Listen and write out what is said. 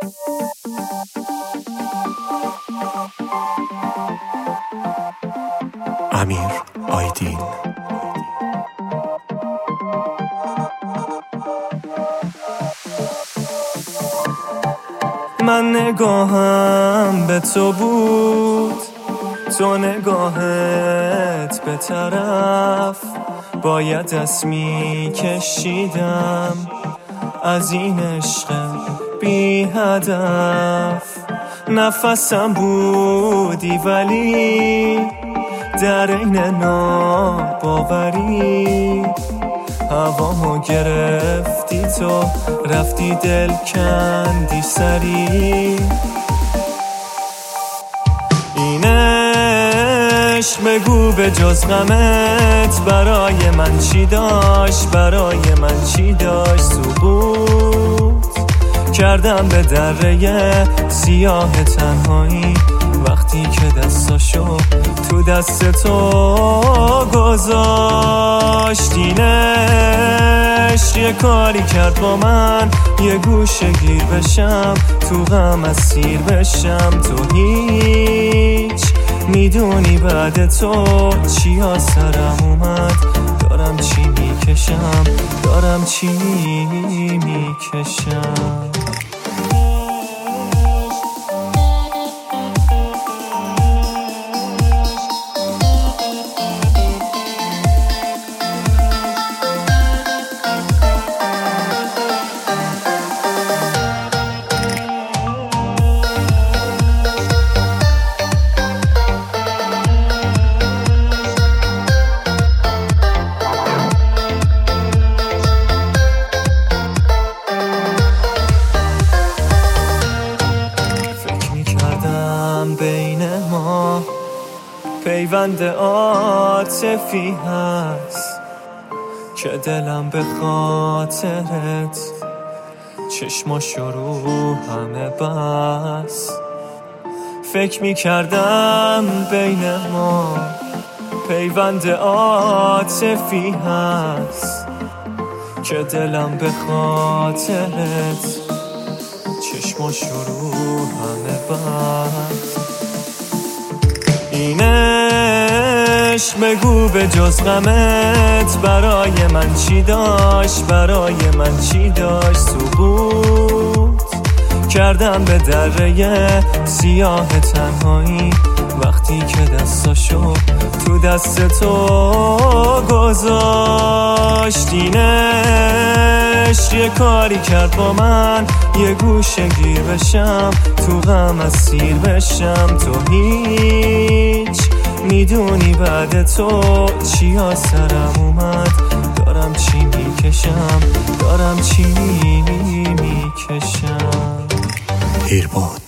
امیر آیدین. من نگاهم به تو بود، تو نگاهت به طرف، باید دست می کشیدم از این عشق بی هدف. نفسم بودی ولی در این ناباوری، هوامو گرفتی تو، رفتی دل کندی سری. این عشق بگو به جز غمت برای من چی داشت، برای من چی داشت. سقوط کردم به دره سیاه تنهایی، وقتی که دستاشو تو دست تو گذاشت. این عشق یه کاری کرد با من، یه گوشه گیر بشم، تو غم اسیر بشم. تو هیچ میدونی بعد تو چیا سرم اومد، دارم چی میکشم، دارم چی میکشم. بین ما پیوند عاطفی هست که دلم به خاطرت چشماشو رو همه بس. فکر میکردم بین ما پیوند عاطفی هست که دلم به خاطرت چشماشو رو همه بس. این عشق بگو به جز غمت برای من چی داشت، برای من چی داشت. سقوط کردم به دره سیاه تنهایی، وقتی که دستاشو تو دست تو گذاشت. این عشق یه کاری کرد با من، یه گوشه گیر بشم، تو غم اسیر بشم. تو هیچ میدونی بعد تو چیا سرم اومد، دارم چی میکشم، دارم چی میکشم. هیرباد.